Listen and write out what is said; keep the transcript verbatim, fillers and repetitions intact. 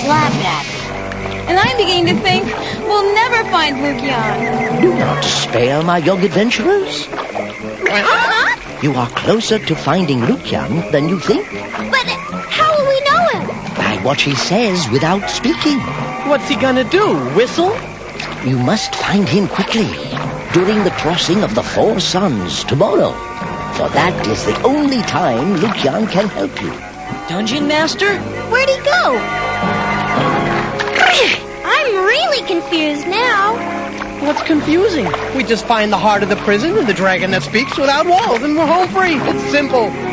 slap at it. And I'm beginning to think we'll never find Lucian. Do not despair, my young adventurers. Uh-huh. You are closer to finding Lucian than you think. But how will we know him? By what he says without speaking. What's he gonna do, whistle? You must find him quickly, during the crossing of the Four Suns tomorrow. For that is the only time Lucian can help you. Dungeon Master? Where'd he go? I'm really confused now. What's confusing? We just find the heart of the prison and the dragon that speaks without walls, and we're home free. It's simple.